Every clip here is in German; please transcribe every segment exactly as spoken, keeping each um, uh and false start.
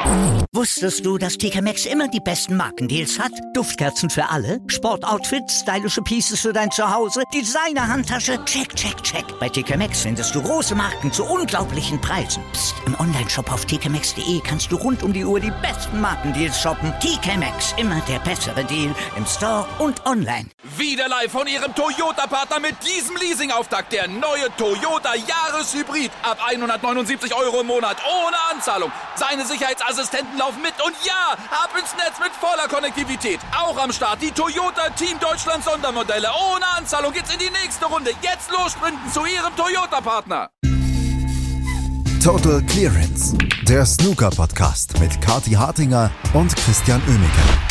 Wusstest du, dass T K Maxx immer die besten Markendeals hat? Duftkerzen für alle, Sportoutfits, stylische Pieces für dein Zuhause, Designer-Handtasche, check, check, check. Bei T K Maxx findest du große Marken zu unglaublichen Preisen. Psst. Im Onlineshop auf t k maxx punkt d e kannst du rund um die Uhr die besten Markendeals shoppen. T K Maxx, immer der bessere Deal im Store und online. Wieder live von Ihrem Toyota-Partner mit diesem Leasing-Auftakt. Der neue Toyota Jahreshybrid. Ab hundertneunundsiebzig Euro im Monat. Ohne Anzahlung. Seine Sicherheitsassistenten laufen mit. Und ja, ab ins Netz mit voller Konnektivität. Auch am Start die Toyota Team Deutschland Sondermodelle. Ohne Anzahlung geht's in die nächste Runde. Jetzt los sprinten zu Ihrem Toyota-Partner. Total Clearance. Der Snooker-Podcast mit Kathi Hartinger und Christian Oemeke.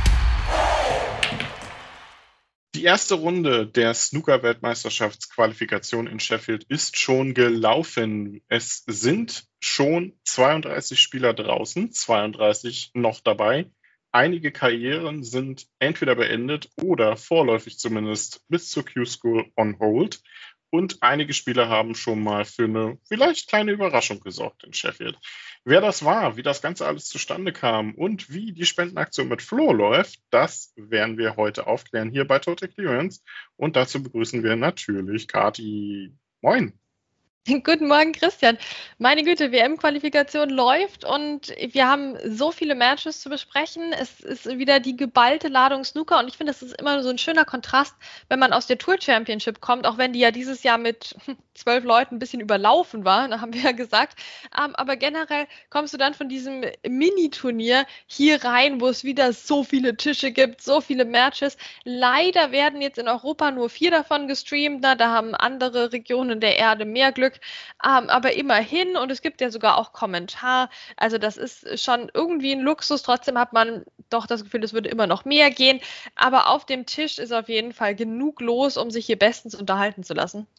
Die erste Runde der Snooker-Weltmeisterschaftsqualifikation in Sheffield ist schon gelaufen. Es sind schon zweiunddreißig Spieler draußen, zweiunddreißig noch dabei. Einige Karrieren sind entweder beendet oder vorläufig zumindest bis zur Q-School on hold. Und einige Spieler haben schon mal für eine vielleicht kleine Überraschung gesorgt in Sheffield. Wer das war, wie das Ganze alles zustande kam und wie die Spendenaktion mit Flo läuft, das werden wir heute aufklären hier bei Total Clearance. Und dazu begrüßen wir natürlich Kathi. Moin. Guten Morgen, Christian. Meine Güte, W M-Qualifikation läuft und wir haben so viele Matches zu besprechen. Es ist wieder die geballte Ladung Snooker und ich finde, das ist immer so ein schöner Kontrast, wenn man aus der Tour Championship kommt, auch wenn die ja dieses Jahr mit zwölf Leuten ein bisschen überlaufen war, da haben wir ja gesagt. Ähm, aber generell kommst du dann von diesem Mini-Turnier hier rein, wo es wieder so viele Tische gibt, so viele Matches. Leider werden jetzt in Europa nur vier davon gestreamt. Na, da haben andere Regionen der Erde mehr Glück. Ähm, aber immerhin, und es gibt ja sogar auch Kommentar, also das ist schon irgendwie ein Luxus, trotzdem hat man doch das Gefühl, es würde immer noch mehr gehen, aber auf dem Tisch ist auf jeden Fall genug los, um sich hier bestens unterhalten zu lassen.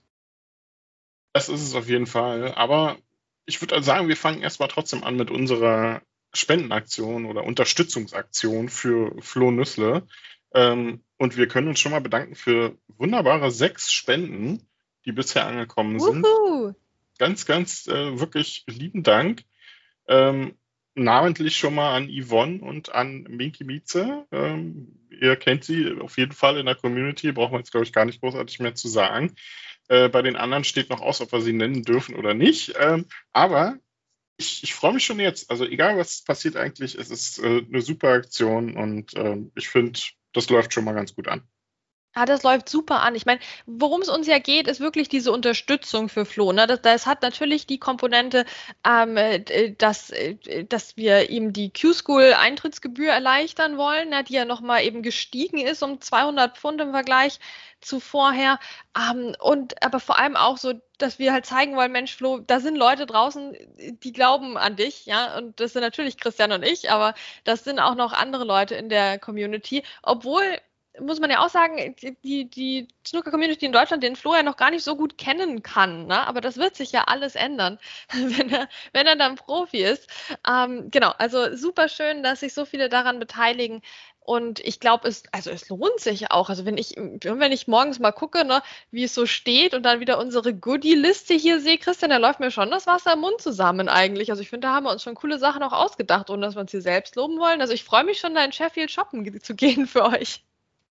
Das ist es auf jeden Fall, aber ich würde sagen, wir fangen erstmal trotzdem an mit unserer Spendenaktion oder Unterstützungsaktion für Flo Nüssle ähm, und wir können uns schon mal bedanken für wunderbare sechs Spenden, die bisher angekommen sind. Wuhu. Ganz, ganz äh, wirklich lieben Dank. Ähm, namentlich schon mal an Yvonne und an Minky Mieze. Ähm, ihr kennt sie auf jeden Fall in der Community, brauchen wir jetzt, glaube ich, gar nicht großartig mehr zu sagen. Äh, bei den anderen steht noch aus, ob wir sie nennen dürfen oder nicht. Ähm, aber ich, ich freue mich schon jetzt. Also egal, was passiert eigentlich, es ist äh, eine super Aktion und äh, ich finde, das läuft schon mal ganz gut an. Ja, das läuft super an. Ich meine, worum es uns ja geht, ist wirklich diese Unterstützung für Flo. Ne? Das, das hat natürlich die Komponente, ähm, dass, dass wir ihm die Q-School-Eintrittsgebühr erleichtern wollen, ne? Die ja nochmal eben gestiegen ist um zweihundert Pfund im Vergleich zu vorher. Ähm, und aber vor allem auch so, dass wir halt zeigen wollen, Mensch, Flo, da sind Leute draußen, die glauben an dich, ja, und das sind natürlich Christian und ich, aber das sind auch noch andere Leute in der Community, obwohl muss man ja auch sagen, die, die Snooker-Community in Deutschland den Flo ja noch gar nicht so gut kennen kann, ne? Aber das wird sich ja alles ändern, wenn er, wenn er dann Profi ist. Ähm, genau, also super schön, dass sich so viele daran beteiligen und ich glaube, es, also es lohnt sich auch. Also wenn ich, wenn ich morgens mal gucke, ne, wie es so steht und dann wieder unsere Goodie-Liste hier sehe, Christian, da läuft mir schon das Wasser im Mund zusammen eigentlich. Also ich finde, da haben wir uns schon coole Sachen auch ausgedacht, ohne dass wir uns hier selbst loben wollen. Also ich freue mich schon, da in Sheffield shoppen zu gehen für euch.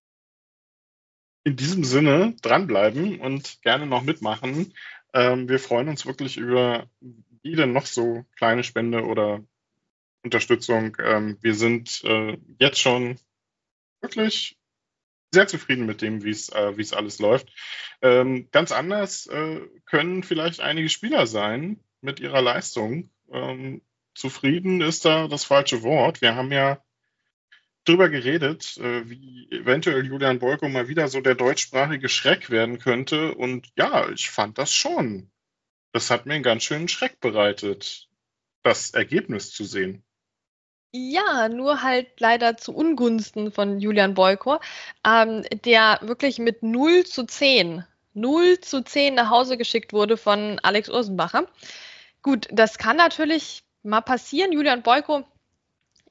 In diesem Sinne dranbleiben und gerne noch mitmachen. Ähm, wir freuen uns wirklich über jede noch so kleine Spende oder Unterstützung. Ähm, wir sind äh, jetzt schon wirklich sehr zufrieden mit dem, wie es äh, wie es alles läuft. Ähm, ganz anders äh, können vielleicht einige Spieler sein mit ihrer Leistung. Ähm, zufrieden ist da das falsche Wort. Wir haben ja drüber geredet, wie eventuell Julian Boyko mal wieder so der deutschsprachige Schreck werden könnte. Und ja, ich fand das schon. Das hat mir einen ganz schönen Schreck bereitet, das Ergebnis zu sehen. Ja, nur halt leider zu Ungunsten von Julian Boyko, ähm, der wirklich mit null zu zehn, null zu zehn nach Hause geschickt wurde von Alex Ursenbacher. Gut, das kann natürlich mal passieren. Julian Boyko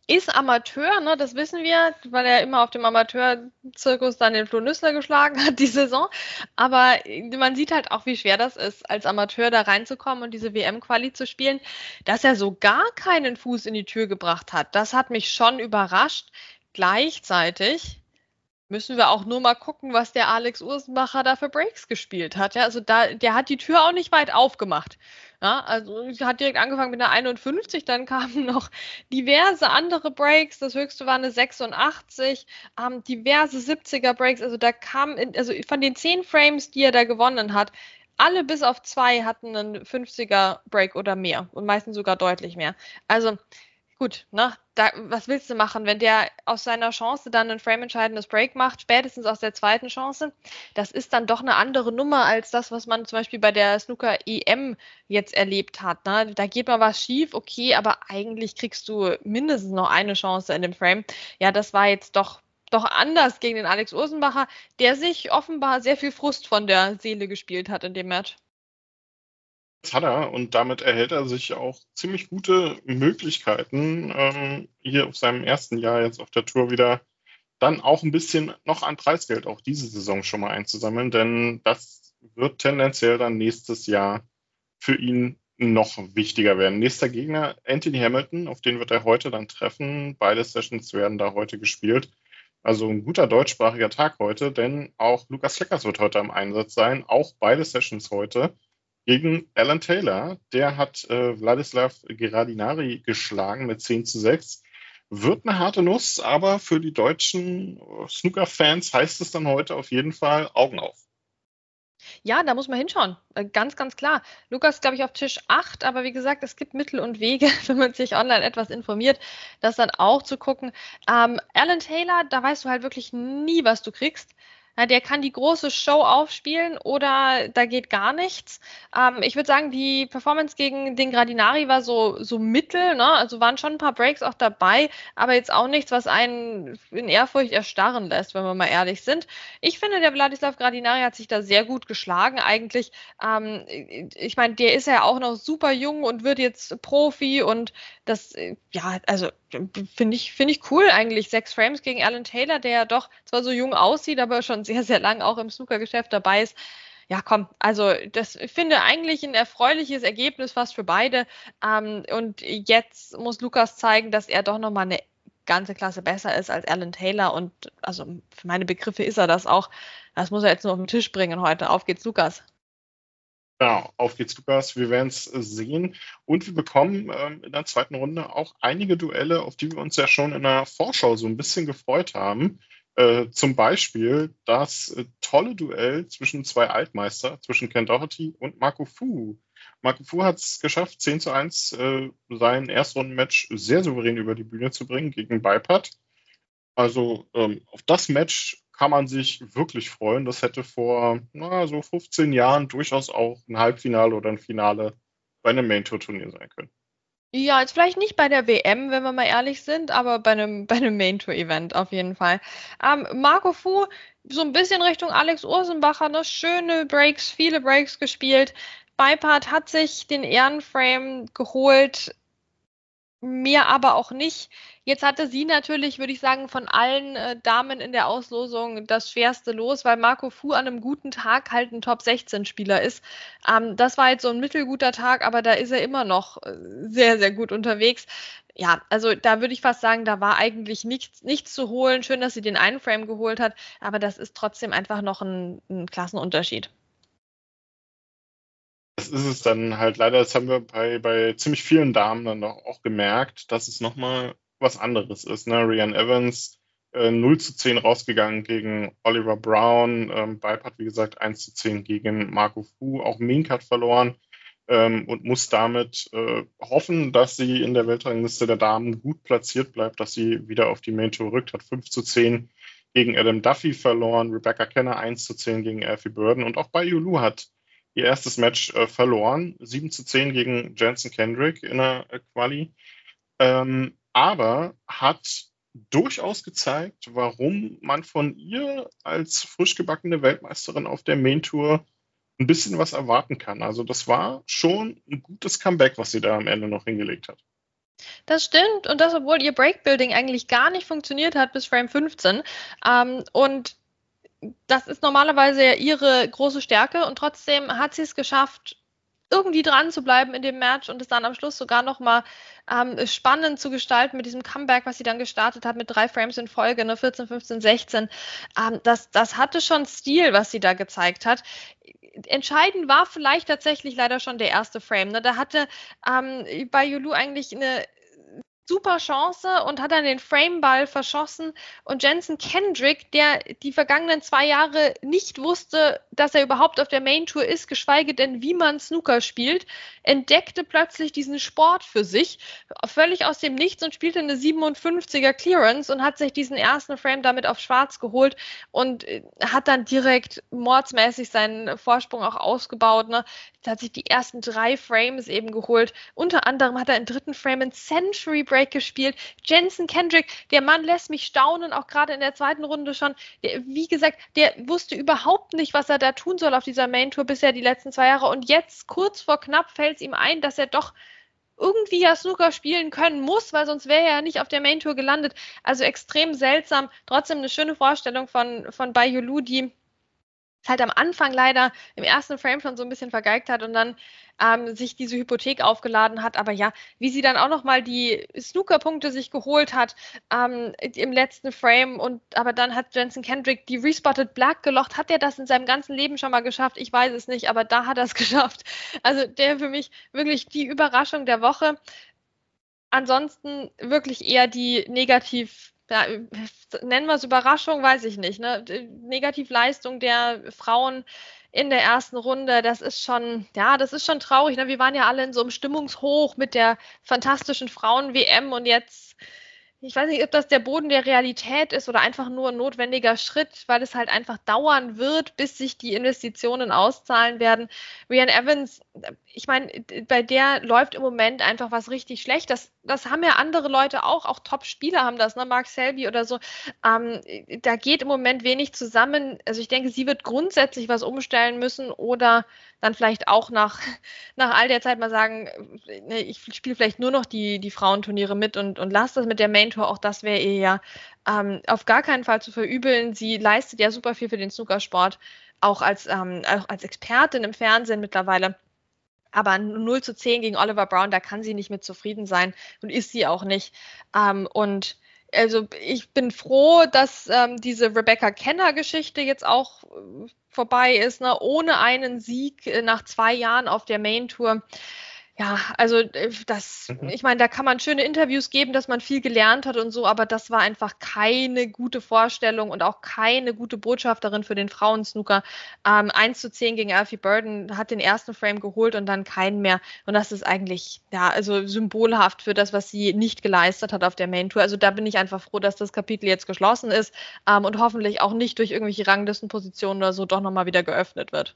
ist Amateur, ne, das wissen wir, weil er immer auf dem Amateurzirkus dann den Flo Nüssler geschlagen hat, die Saison. Aber man sieht halt auch, wie schwer das ist, als Amateur da reinzukommen und diese W M-Quali zu spielen. Dass er so gar keinen Fuß in die Tür gebracht hat, das hat mich schon überrascht. Gleichzeitig müssen wir auch nur mal gucken, was der Alex Ursenbacher da für Breaks gespielt hat. Ja, also da, der hat die Tür auch nicht weit aufgemacht. Ja, also hat direkt angefangen mit einer einundfünfzig, dann kamen noch diverse andere Breaks. Das höchste war eine sechsundachtzig, ähm, diverse siebziger Breaks. Also da kam, in, also von den zehn Frames, die er da gewonnen hat, alle bis auf zwei hatten einen fünfziger Break oder mehr und meistens sogar deutlich mehr. Also gut, ne, da, was willst du machen, wenn der aus seiner Chance dann ein frame-entscheidendes Break macht, spätestens aus der zweiten Chance? Das ist dann doch eine andere Nummer als das, was man zum Beispiel bei der Snooker-E M jetzt erlebt hat. Ne? Da geht mal was schief, okay, aber eigentlich kriegst du mindestens noch eine Chance in dem Frame. Ja, das war jetzt doch, doch anders gegen den Alex Ursenbacher, der sich offenbar sehr viel Frust von der Seele gespielt hat in dem Match. Das hat er und damit erhält er sich auch ziemlich gute Möglichkeiten, ähm, hier auf seinem ersten Jahr jetzt auf der Tour wieder dann auch ein bisschen noch an Preisgeld auch diese Saison schon mal einzusammeln, denn das wird tendenziell dann nächstes Jahr für ihn noch wichtiger werden. Nächster Gegner Anthony Hamilton, auf den wird er heute dann treffen. Beide Sessions werden da heute gespielt. Also ein guter deutschsprachiger Tag heute, denn auch Lukas Leckers wird heute am Einsatz sein, auch beide Sessions heute. Gegen Alan Taylor, der hat äh, Wladislav Gradinari geschlagen mit zehn zu sechs. Wird eine harte Nuss, aber für die deutschen Snooker-Fans heißt es dann heute auf jeden Fall Augen auf. Ja, da muss man hinschauen. Ganz, ganz klar. Lukas, glaube ich, auf Tisch acht, aber wie gesagt, es gibt Mittel und Wege, wenn man sich online etwas informiert, das dann auch zu gucken. Ähm, Alan Taylor, da weißt du halt wirklich nie, was du kriegst. Ja, der kann die große Show aufspielen oder da geht gar nichts. Ähm, ich würde sagen, die Performance gegen den Gradinari war so, so mittel, ne? Also waren schon ein paar Breaks auch dabei, aber jetzt auch nichts, was einen in Ehrfurcht erstarren lässt, wenn wir mal ehrlich sind. Ich finde, der Wladislav Gradinari hat sich da sehr gut geschlagen eigentlich. Ähm, ich meine, der ist ja auch noch super jung und wird jetzt Profi und das, ja, also finde ich, finde ich cool eigentlich. Sechs Frames gegen Alan Taylor, der ja doch zwar so jung aussieht, aber schon sehr, sehr lang auch im Snooker-Geschäft dabei ist. Ja, komm, also das ich finde eigentlich ein erfreuliches Ergebnis fast für beide. Ähm, und jetzt muss Lukas zeigen, dass er doch nochmal eine ganze Klasse besser ist als Alan Taylor. Und also für meine Begriffe ist er das auch. Das muss er jetzt nur auf den Tisch bringen heute. Auf geht's, Lukas. Ja, auf geht's, Lukas. Wir werden es sehen. Und wir bekommen ähm, in der zweiten Runde auch einige Duelle, auf die wir uns ja schon in der Vorschau so ein bisschen gefreut haben. Äh, zum Beispiel das äh, tolle Duell zwischen zwei Altmeister, zwischen Ken Doherty und Marco Fu. Marco Fu hat es geschafft, zehn zu eins äh, sein Erstrundenmatch sehr souverän über die Bühne zu bringen gegen Bipart. Also ähm, auf das Match kann man sich wirklich freuen. Das hätte vor na, so fünfzehn Jahren durchaus auch ein Halbfinale oder ein Finale bei einem Main-Tour-Turnier sein können. Ja, jetzt vielleicht nicht bei der W M, wenn wir mal ehrlich sind, aber bei einem, bei einem Main-Tour-Event auf jeden Fall. Ähm, Marco Fu, so ein bisschen Richtung Alex Ursenbacher, ne? Schöne Breaks, viele Breaks gespielt. Bipart hat sich den Ehrenframe geholt, mehr aber auch nicht. Jetzt hatte sie natürlich, würde ich sagen, von allen äh, Damen in der Auslosung das schwerste Los, weil Marco Fu an einem guten Tag halt ein Top sechzehn Spieler ist. Ähm, das war jetzt so ein mittelguter Tag, aber da ist er immer noch äh, sehr, sehr gut unterwegs. Ja, also da würde ich fast sagen, da war eigentlich nichts, nichts zu holen. Schön, dass sie den einen Frame geholt hat, aber das ist trotzdem einfach noch ein, ein Klassenunterschied. Das ist es dann halt leider, das haben wir bei, bei ziemlich vielen Damen dann auch, auch gemerkt, dass es nochmal was anderes ist. Ne? Rhian Evans äh, null zu zehn rausgegangen gegen Oliver Brown, ähm, Bipart, wie gesagt, eins zu zehn gegen Marco Fu, auch Mink hat verloren ähm, und muss damit äh, hoffen, dass sie in der Weltrangliste der Damen gut platziert bleibt, dass sie wieder auf die Main Tour rückt, hat fünf zu zehn gegen Adam Duffy verloren, Rebecca Kenner eins zu zehn gegen Alfie Burden und auch Bai Yulu hat ihr erstes Match äh, verloren, sieben zu zehn gegen Jensen Kendrick in der äh, Quali, ähm, aber hat durchaus gezeigt, warum man von ihr als frisch gebackene Weltmeisterin auf der Main Tour ein bisschen was erwarten kann. Also das war schon ein gutes Comeback, was sie da am Ende noch hingelegt hat. Das stimmt und das, obwohl ihr Breakbuilding eigentlich gar nicht funktioniert hat bis Frame fünfzehn. Ähm, und das ist normalerweise ja ihre große Stärke und trotzdem hat sie es geschafft, irgendwie dran zu bleiben in dem Match und es dann am Schluss sogar nochmal ähm, spannend zu gestalten mit diesem Comeback, was sie dann gestartet hat mit drei Frames in Folge, ne, vierzehn, fünfzehn, sechzehn. Ähm, das, das hatte schon Stil, was sie da gezeigt hat. Entscheidend war vielleicht tatsächlich leider schon der erste Frame. Ne? Da hatte ähm, bei Yulu eigentlich eine super Chance und hat dann den Frameball verschossen und Jensen Kendrick, der die vergangenen zwei Jahre nicht wusste, dass er überhaupt auf der Main Tour ist, geschweige denn, wie man Snooker spielt, entdeckte plötzlich diesen Sport für sich, völlig aus dem Nichts und spielte eine siebenundfünfziger Clearance und hat sich diesen ersten Frame damit auf Schwarz geholt und hat dann direkt mordsmäßig seinen Vorsprung auch ausgebaut. Ne? Er hat sich die ersten drei Frames eben geholt. Unter anderem hat er im dritten Frame einen Century Break gespielt. Jensen Kendrick, der Mann lässt mich staunen, auch gerade in der zweiten Runde schon. Der, wie gesagt, der wusste überhaupt nicht, was er da tun soll auf dieser Main Tour bisher die letzten zwei Jahre. Und jetzt, kurz vor knapp, fällt es ihm ein, dass er doch irgendwie ja Snooker spielen können muss, weil sonst wäre er ja nicht auf der Main Tour gelandet. Also extrem seltsam. Trotzdem eine schöne Vorstellung von, von Bai Yulu, die halt am Anfang leider im ersten Frame schon so ein bisschen vergeigt hat und dann ähm, sich diese Hypothek aufgeladen hat. Aber ja, wie sie dann auch nochmal die Snooker-Punkte sich geholt hat ähm, im letzten Frame und aber dann hat Jensen Kendrick die Respotted Black gelocht. Hat er das in seinem ganzen Leben schon mal geschafft? Ich weiß es nicht, aber da hat er es geschafft. Also der für mich wirklich die Überraschung der Woche. Ansonsten wirklich eher die negativ Ja, nennen wir es Überraschung, weiß ich nicht. Ne? Negativleistung der Frauen in der ersten Runde, das ist schon, ja, das ist schon traurig. Ne? Wir waren ja alle in so einem Stimmungshoch mit der fantastischen Frauen-W M und jetzt, ich weiß nicht, ob das der Boden der Realität ist oder einfach nur ein notwendiger Schritt, weil es halt einfach dauern wird, bis sich die Investitionen auszahlen werden. Rhian Evans, ich meine, bei der läuft im Moment einfach was richtig schlecht. Das, das haben ja andere Leute auch, auch Top-Spieler haben das, ne? Mark Selby oder so. Ähm, da geht im Moment wenig zusammen. Also ich denke, sie wird grundsätzlich was umstellen müssen oder dann vielleicht auch nach, nach all der Zeit mal sagen, ne, ich spiele vielleicht nur noch die, die Frauenturniere mit und, und lasse das mit der Main Tour, auch das wäre ihr ja ähm, auf gar keinen Fall zu verübeln. Sie leistet ja super viel für den Snookersport, auch als, ähm, auch als Expertin im Fernsehen mittlerweile. Aber null zu zehn gegen Oliver Brown, da kann sie nicht mit zufrieden sein und ist sie auch nicht. Ähm, und also ich bin froh, dass ähm, diese Rebecca Kenner-Geschichte jetzt auch äh, vorbei ist, ne? Ohne einen Sieg äh, nach zwei Jahren auf der Main Tour. Ja, also äh, das, Mhm. ich meine, da kann man schöne Interviews geben, dass man viel gelernt hat und so, aber das war einfach keine gute Vorstellung und auch keine gute Botschafterin für den Frauensnooker. Ähm, eins zu zehn gegen Alfie Burden, hat den ersten Frame geholt und dann keinen mehr. Und das ist eigentlich, ja, also symbolhaft für das, was sie nicht geleistet hat auf der Main Tour. Also da bin ich einfach froh, dass das Kapitel jetzt geschlossen ist ähm, und hoffentlich auch nicht durch irgendwelche Ranglistenpositionen oder so doch nochmal wieder geöffnet wird.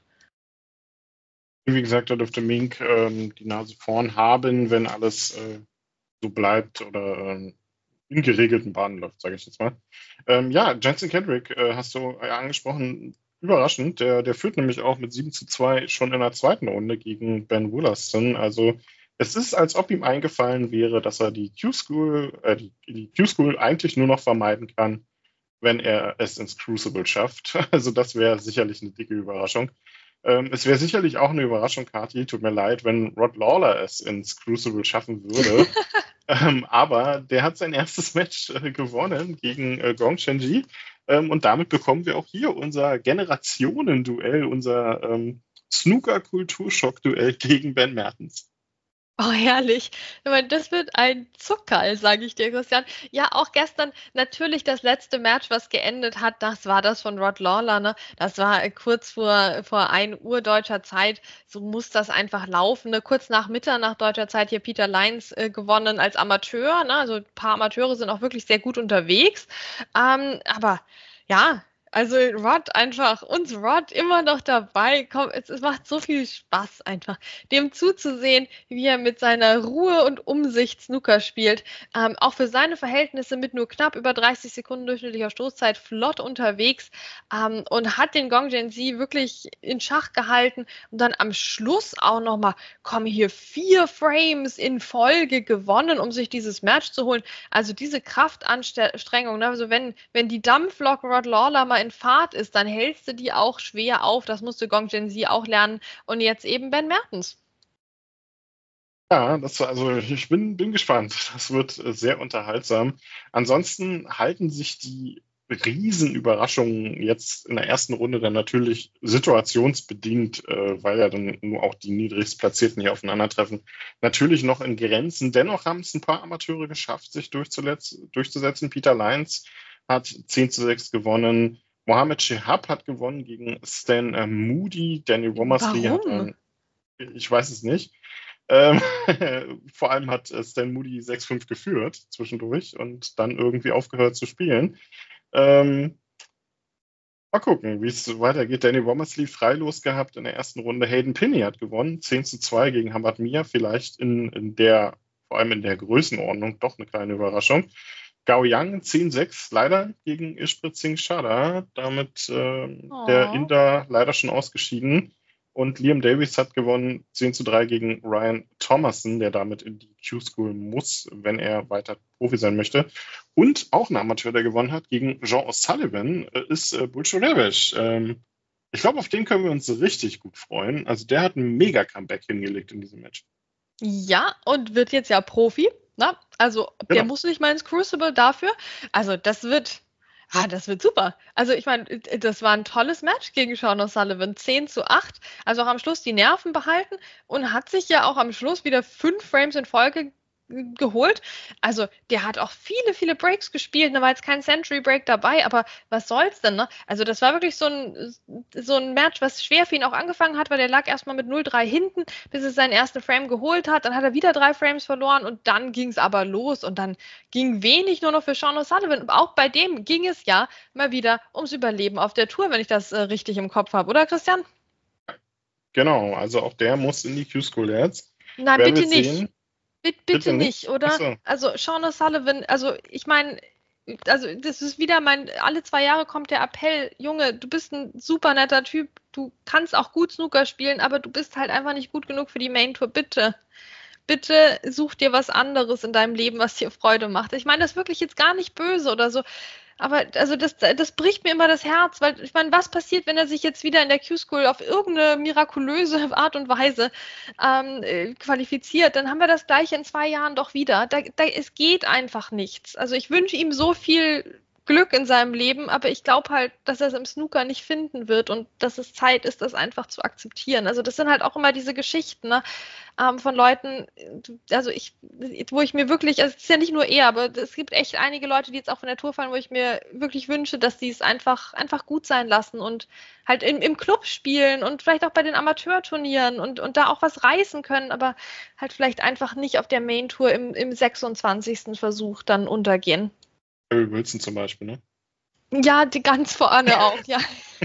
Wie gesagt, da dürfte Mink ähm, die Nase vorn haben, wenn alles äh, so bleibt oder ähm, in geregelten Bahnen läuft, sage ich jetzt mal. Ähm, ja, Jensen Kendrick äh, hast du ja angesprochen, überraschend. Der, der führt nämlich auch mit sieben zu zwei schon in der zweiten Runde gegen Ben Wollaston. Also es ist, als ob ihm eingefallen wäre, dass er die Q-School, äh, die, die Q-School eigentlich nur noch vermeiden kann, wenn er es ins Crucible schafft. Also das wäre sicherlich eine dicke Überraschung. Ähm, es wäre sicherlich auch eine Überraschung, Kathi, tut mir leid, wenn Rod Lawler es ins Crucible schaffen würde. ähm, aber der hat sein erstes Match äh, gewonnen gegen äh, Gong Shenji. Ähm, und damit bekommen wir auch hier unser Generationenduell, unser ähm, Snooker-Kulturschock-Duell gegen Ben Mertens. Oh, herrlich. Ich meine, das wird ein Zuckerl, sage ich dir, Christian. Ja, auch gestern natürlich das letzte Match, was geendet hat, das war das von Rod Lawler. Ne? Das war kurz vor, vor ein Uhr deutscher Zeit. So muss das einfach laufen. Ne? Kurz nach Mitternacht deutscher Zeit hier Peter Lyons äh, gewonnen als Amateur. Ne? Also ein paar Amateure sind auch wirklich sehr gut unterwegs. Ähm, aber ja, Also Rod einfach, uns Rod immer noch dabei. Komm, es, es macht so viel Spaß einfach, dem zuzusehen, wie er mit seiner Ruhe und Umsicht Snooker spielt. Ähm, auch für seine Verhältnisse mit nur knapp über dreißig Sekunden durchschnittlicher Stoßzeit flott unterwegs ähm, und hat den Gong Jianzi wirklich in Schach gehalten und dann am Schluss auch nochmal, kommen hier vier Frames in Folge gewonnen, um sich dieses Match zu holen. Also diese Kraftanstrengung, ne? Also wenn, wenn die Dampflok Rod Lawler mal in Fahrt ist, dann hältst du die auch schwer auf. Das musste Gong Jianzi auch lernen. Und jetzt eben Ben Mertens. Ja, das, also ich bin, bin gespannt. Das wird äh, sehr unterhaltsam. Ansonsten halten sich die Riesenüberraschungen jetzt in der ersten Runde dann natürlich situationsbedingt, äh, weil ja dann nur auch die niedrigst Platzierten hier aufeinandertreffen, natürlich noch in Grenzen. Dennoch haben es ein paar Amateure geschafft, sich durchzusetzen. Peter Lyons hat zehn zu sechs gewonnen. Mohamed Shehab hat gewonnen gegen Stan äh, Moody. Danny Womersley hat dann, ich weiß es nicht. Ähm, vor allem hat äh, Stan Moody sechs fünf geführt zwischendurch und dann irgendwie aufgehört zu spielen. Ähm, mal gucken, wie es weitergeht. Danny Womersley freilos gehabt in der ersten Runde. Hayden Pinney hat gewonnen, zehn zu zwei gegen Hamad Mia. Vielleicht in, in der, vor allem in der Größenordnung, doch eine kleine Überraschung. Gao Yang zehn sechs, leider gegen Ishpreet Singh Chadha. Damit äh, Oh. der Inder leider schon ausgeschieden. Und Liam Davis hat gewonnen zehn zu drei gegen Ryan Thomason, der damit in die Q-School muss, wenn er weiter Profi sein möchte. Und auch ein Amateur, der gewonnen hat gegen Jean O'Sullivan, äh, ist äh, Bulchorevic. Ähm, ich glaube, auf den können wir uns richtig gut freuen. Also der hat ein Mega-Comeback hingelegt in diesem Match. Ja, und wird jetzt ja Profi. Ne? Also der Genau. muss nicht mal ins Crucible dafür. Also das wird, ah, das wird super. Also ich meine, das war ein tolles Match gegen Sean O'Sullivan. zehn zu acht. Also auch am Schluss die Nerven behalten und hat sich ja auch am Schluss wieder fünf Frames in Folge geholt. Also der hat auch viele, viele Breaks gespielt. Da war jetzt kein Century Break dabei, aber was soll's denn, ne? Also das war wirklich so ein, so ein Match, was schwer für ihn auch angefangen hat, weil der lag erstmal mit null drei hinten, bis es seinen ersten Frame geholt hat. Dann hat er wieder drei Frames verloren und dann ging es aber los und dann ging wenig nur noch für Sean O'Sullivan. Auch bei dem ging es ja mal wieder ums Überleben auf der Tour, wenn ich das äh, richtig im Kopf habe, oder Christian? Genau, also auch der muss in die Q-School jetzt. Nein, Werden bitte wir nicht. sehen. Bitte, bitte Bitte nicht, nicht? oder? Ach so. Also Sean O'Sullivan, also ich meine, also das ist wieder mein, alle zwei Jahre kommt der Appell, Junge, du bist ein super netter Typ, du kannst auch gut Snooker spielen, aber du bist halt einfach nicht gut genug für die Main Tour, bitte. Bitte such dir was anderes in deinem Leben, was dir Freude macht. Ich meine das wirklich jetzt gar nicht böse oder so, aber also das, das bricht mir immer das Herz, weil ich meine, was passiert, wenn er sich jetzt wieder in der Q-School auf irgendeine mirakulöse Art und Weise ähm, äh, qualifiziert? Dann haben wir das gleiche in zwei Jahren doch wieder. Da, da, es geht einfach nichts. Also ich wünsche ihm so viel Glück in seinem Leben, aber ich glaube halt, dass er es im Snooker nicht finden wird und dass es Zeit ist, das einfach zu akzeptieren. Also das sind halt auch immer diese Geschichten, ne, ähm, von Leuten, also ich, wo ich mir wirklich, also es ist ja nicht nur er, aber es gibt echt einige Leute, die jetzt auch von der Tour fallen, wo ich mir wirklich wünsche, dass die es einfach, einfach gut sein lassen und halt im, im Club spielen und vielleicht auch bei den Amateurturnieren und, und da auch was reißen können, aber halt vielleicht einfach nicht auf der Main Tour im, im sechsundzwanzigsten Versuch dann untergehen. Barry Wilson zum Beispiel, ne? Ja, die ganz vorne auch, ja.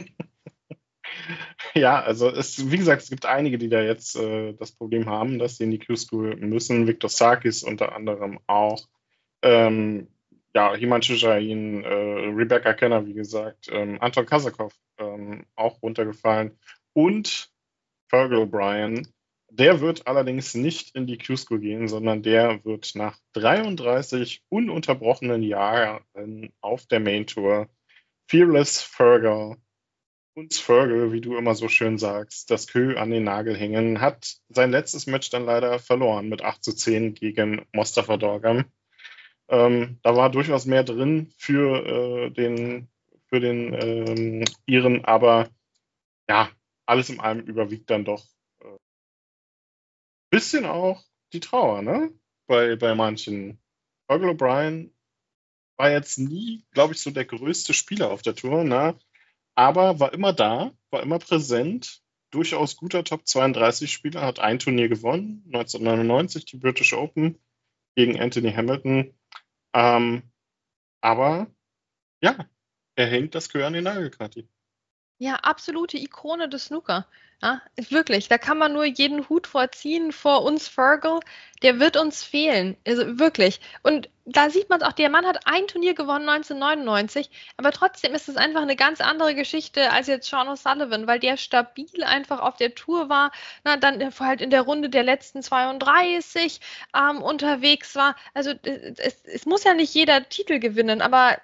Ja, also es, wie gesagt, es gibt einige, die da jetzt äh, das Problem haben, dass sie in die Q-School müssen. Viktor Sarkis unter anderem auch. Ähm, ja, Himanshu Jain, äh, Rebecca Kenner, wie gesagt, ähm, Anton Kazakov ähm, auch runtergefallen und Fergal O'Brien. Der wird allerdings nicht in die Q-School gehen, sondern der wird nach dreiunddreißig ununterbrochenen Jahren auf der Main Tour Fearless Fergal, uns Fergal, wie du immer so schön sagst, das Kö an den Nagel hängen, hat sein letztes Match dann leider verloren mit acht zu zehn gegen Mostafa Dorgam. Ähm, da war durchaus mehr drin für äh, den, für den ähm, Iren, aber ja, alles in allem überwiegt dann doch ein äh, bisschen auch die Trauer, ne? Bei, bei manchen. Fergal O'Brien war jetzt nie, glaube ich, so der größte Spieler auf der Tour, ne? Aber war immer da, war immer präsent, durchaus guter Top zweiunddreißig-Spieler, hat ein Turnier gewonnen, neunzehnhundertneunundneunzig, die British Open gegen Anthony Hamilton. Ähm, aber ja, er hängt das Gehör an den Nagel, Kathi. Ja, absolute Ikone des Snooker. Ja, wirklich, da kann man nur jeden Hut vorziehen vor uns Fergal. Der wird uns fehlen. Also wirklich. Und da sieht man es auch, der Mann hat ein Turnier gewonnen neunzehnhundertneunundneunzig, aber trotzdem ist es einfach eine ganz andere Geschichte als jetzt Sean O'Sullivan, weil der stabil einfach auf der Tour war, na, dann halt in der Runde der letzten zweiunddreißig ähm, unterwegs war. Also es, es muss ja nicht jeder Titel gewinnen, aber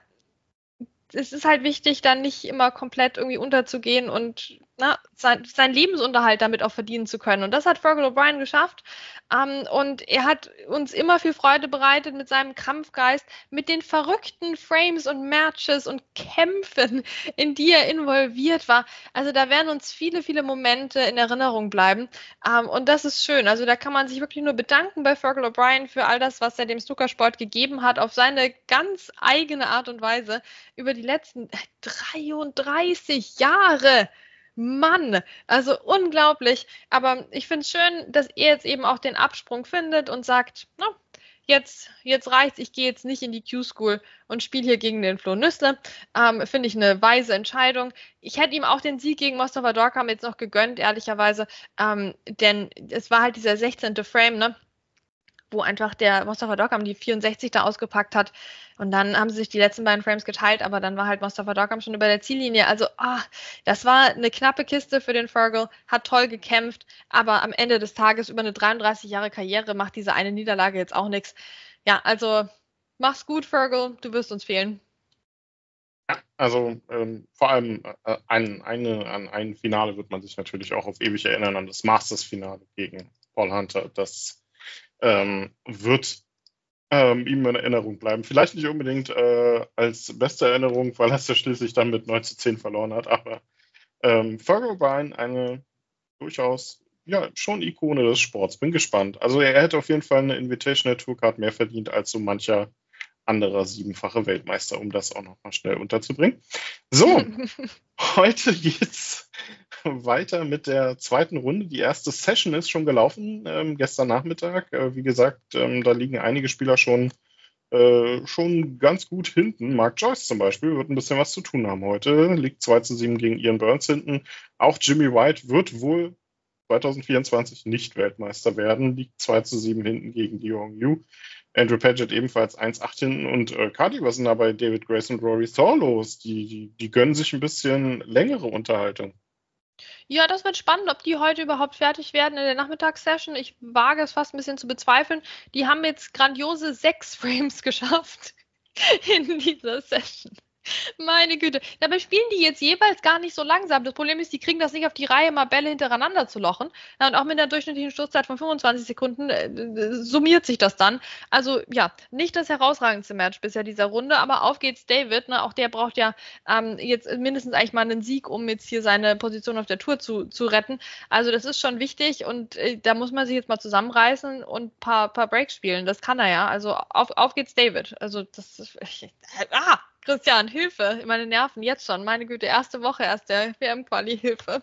es ist halt wichtig, dann nicht immer komplett irgendwie unterzugehen und na, sein, seinen Lebensunterhalt damit auch verdienen zu können. Und das hat Fergal O'Brien geschafft. Ähm, und er hat uns immer viel Freude bereitet mit seinem Kampfgeist, mit den verrückten Frames und Matches und Kämpfen, in die er involviert war. Also da werden uns viele, viele Momente in Erinnerung bleiben. Ähm, und das ist schön. Also da kann man sich wirklich nur bedanken bei Fergal O'Brien für all das, was er dem Snookersport gegeben hat, auf seine ganz eigene Art und Weise über die letzten dreiunddreißig Jahre. Mann, also unglaublich. Aber ich finde es schön, dass er jetzt eben auch den Absprung findet und sagt, na, jetzt, jetzt reicht's, ich gehe jetzt nicht in die Q-School und spiele hier gegen den Flo Nüssle. Ähm, finde ich eine weise Entscheidung. Ich hätte ihm auch den Sieg gegen Mostafa Dorkam jetzt noch gegönnt, ehrlicherweise. Ähm, denn es war halt dieser sechzehnte Frame, ne? Wo einfach der Mostafa Dorkam die vierundsechzig da ausgepackt hat. Und dann haben sie sich die letzten beiden Frames geteilt, aber dann war halt Mostafa Dorkam schon über der Ziellinie. Also, ah, das war eine knappe Kiste für den Fergal, hat toll gekämpft, aber am Ende des Tages über eine dreiunddreißig Jahre Karriere macht diese eine Niederlage jetzt auch nichts. Ja, also, mach's gut, Fergal, du wirst uns fehlen. Ja, also ähm, vor allem äh, ein, eine, an ein Finale wird man sich natürlich auch auf ewig erinnern, an das Masters-Finale gegen Paul Hunter. Das Ähm, wird ähm, ihm in Erinnerung bleiben. Vielleicht nicht unbedingt äh, als beste Erinnerung, weil er es ja schließlich dann mit neun zu zehn verloren hat, aber ähm, Fergal O'Brien, eine durchaus, ja, schon Ikone des Sports. Bin gespannt. Also er hätte auf jeden Fall eine Invitational Tourcard mehr verdient als so mancher anderer siebenfache Weltmeister, um das auch noch mal schnell unterzubringen. So, heute geht's weiter mit der zweiten Runde. Die erste Session ist schon gelaufen, ähm, gestern Nachmittag. Äh, wie gesagt, ähm, da liegen einige Spieler schon, äh, schon ganz gut hinten. Mark Joyce zum Beispiel wird ein bisschen was zu tun haben heute. Liegt zwei zu sieben gegen Ian Burns hinten. Auch Jimmy White wird wohl zwanzig vierundzwanzig nicht Weltmeister werden. Liegt zwei zu sieben hinten gegen Di Hong Yu. Andrew Paget ebenfalls eins acht hinten. Und äh, Cardi, was ist denn da bei David Grace und Rory Thor los? Die, die, die gönnen sich ein bisschen längere Unterhaltung. Ja, das wird spannend, ob die heute überhaupt fertig werden in der Nachmittagssession. Ich wage es fast ein bisschen zu bezweifeln. Die haben jetzt grandiose sechs Frames geschafft in dieser Session. Meine Güte. Dabei spielen die jetzt jeweils gar nicht so langsam. Das Problem ist, die kriegen das nicht auf die Reihe, mal Bälle hintereinander zu lochen. Ja, und auch mit einer durchschnittlichen Stoßzeit von fünfundzwanzig Sekunden äh, summiert sich das dann. Also ja, nicht das herausragendste Match bisher dieser Runde, aber auf geht's David. Ne? Auch der braucht ja ähm, jetzt mindestens eigentlich mal einen Sieg, um jetzt hier seine Position auf der Tour zu, zu retten. Also das ist schon wichtig und äh, da muss man sich jetzt mal zusammenreißen und ein paar, paar Breaks spielen. Das kann er ja. Also auf, auf geht's David. Also das ist... Äh, ah! Christian, Hilfe, meine Nerven jetzt schon. Meine Güte, erste Woche erst der W M-Quali, Hilfe.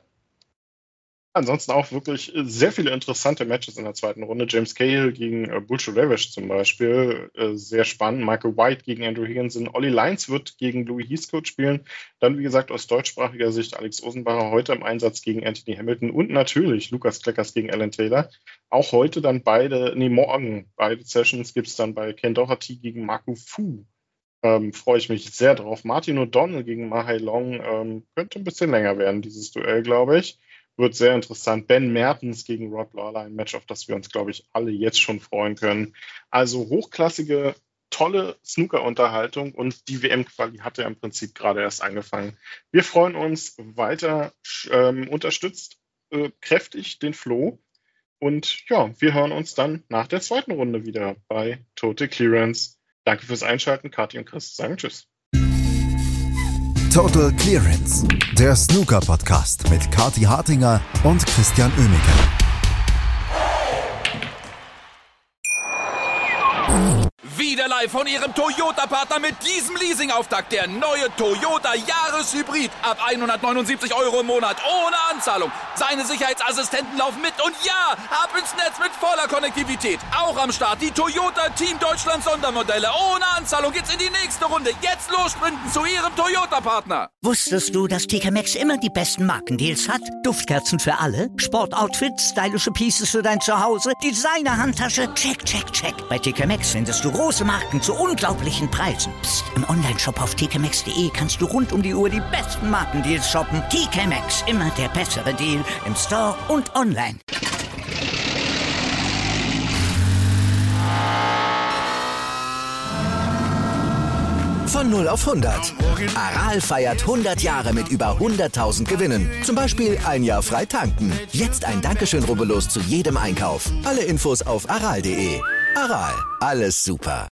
Ansonsten auch wirklich sehr viele interessante Matches in der zweiten Runde. James Cahill gegen äh, Bulcho Revesh zum Beispiel, äh, sehr spannend. Michael White gegen Andrew Higginson. Ollie Lyons wird gegen Louis Heathcote spielen. Dann, wie gesagt, aus deutschsprachiger Sicht Alex Osenbacher heute im Einsatz gegen Anthony Hamilton und natürlich Lukas Kleckers gegen Alan Taylor. Auch heute dann beide, nee, morgen beide Sessions gibt es dann bei Ken Doherty gegen Marco Fu. Ähm, freue ich mich sehr drauf. Martin O'Donnell gegen Mahai Long ähm, könnte ein bisschen länger werden, dieses Duell, glaube ich. Wird sehr interessant. Ben Mertens gegen Rod Lawler, ein Match, auf das wir uns, glaube ich, alle jetzt schon freuen können. Also hochklassige, tolle Snooker-Unterhaltung und die W M-Quali hat ja im Prinzip gerade erst angefangen. Wir freuen uns weiter, ähm, unterstützt äh, kräftig den Flo und ja, wir hören uns dann nach der zweiten Runde wieder bei Total Clearance. Danke fürs Einschalten. Kathi und Chris sagen Tschüss. Total Clearance, der Snooker-Podcast mit Kathi Hartinger und Christian Oemeke. Wieder live live von Ihrem Toyota-Partner mit diesem Leasing-Auftakt. Der neue Toyota Jahreshybrid. Ab hundertneunundsiebzig Euro im Monat. Ohne Anzahlung. Seine Sicherheitsassistenten laufen mit. Und ja, ab ins Netz mit voller Konnektivität. Auch am Start die Toyota Team Deutschland Sondermodelle. Ohne Anzahlung geht's in die nächste Runde. Jetzt los sprinten zu Ihrem Toyota-Partner. Wusstest du, dass T K Maxx immer die besten Markendeals hat? Duftkerzen für alle, Sportoutfits, stylische Pieces für dein Zuhause, Designer-Handtasche, check, check, check. Bei T K Maxx findest du große Marken zu unglaublichen Preisen. Psst. Im Onlineshop auf t k maxx punkt de kannst du rund um die Uhr die besten Markendeals shoppen. T K Maxx, immer der bessere Deal im Store und online. Von null auf hundert. Aral feiert hundert Jahre mit über hunderttausend Gewinnen. Zum Beispiel ein Jahr frei tanken. Jetzt ein Dankeschön, rubbellos zu jedem Einkauf. Alle Infos auf aral punkt de. Aral, alles super.